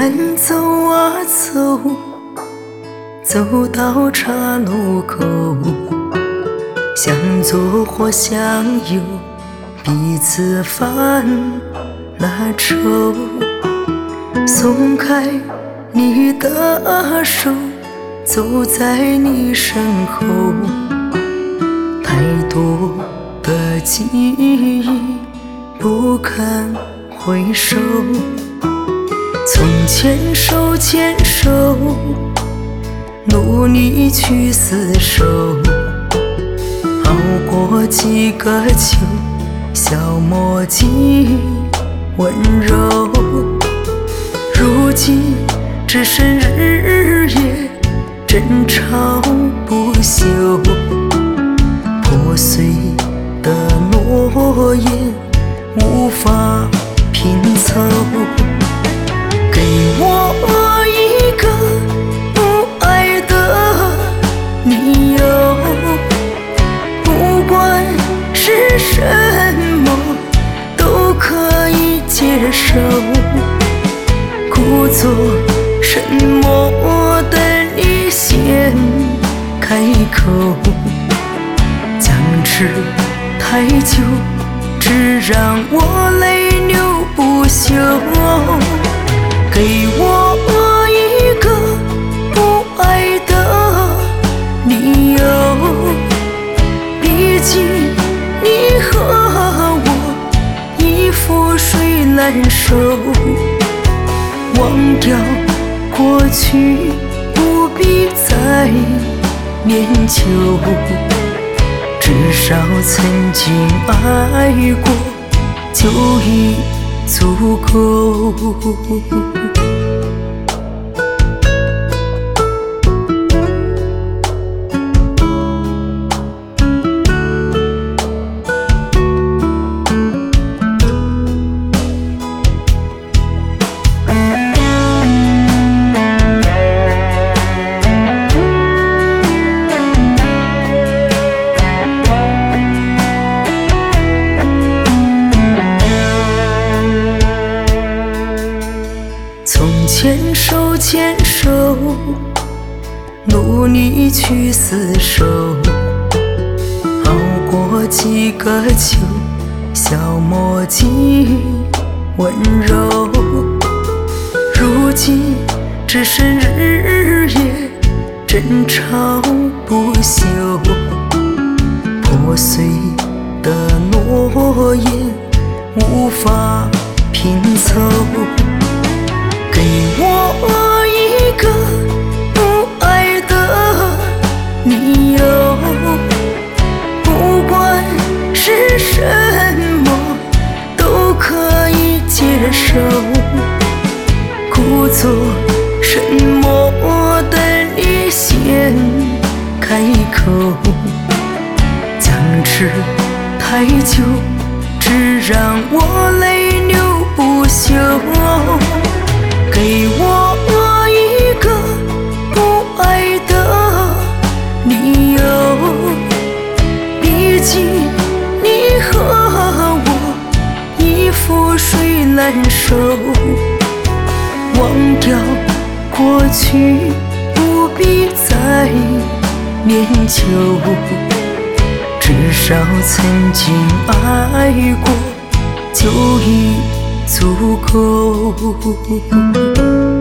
人走啊走，走到岔路口，向左或向右，彼此犯了愁。松开你的手，走在你身后，太多的记忆不堪回首。从前手牵手，努力去厮守，熬过几个秋，消磨尽温柔。如今只剩日夜争吵不休，破碎的诺言无法拼凑。给我一个不爱的理由，不管是什么都可以接受。故作沉默的你先开口，僵持太久，只让我泪流不休。给我一个不爱的理由，毕竟你和我已覆水难收。忘掉过去，不必再念旧，至少曾经爱过就已足够。手牵手，努力去厮守，熬过几个秋，消磨尽温柔。如今只剩日夜争吵不休，破碎的诺言无法拼凑。给我一个不爱的理由，不管是什么都可以接受。故作沉默的你先开口，僵持太久，只让我泪流不休。给我一个不爱的理由，毕竟你和我已覆水难收。忘掉过去，不必再念旧，至少曾经爱过就已足够。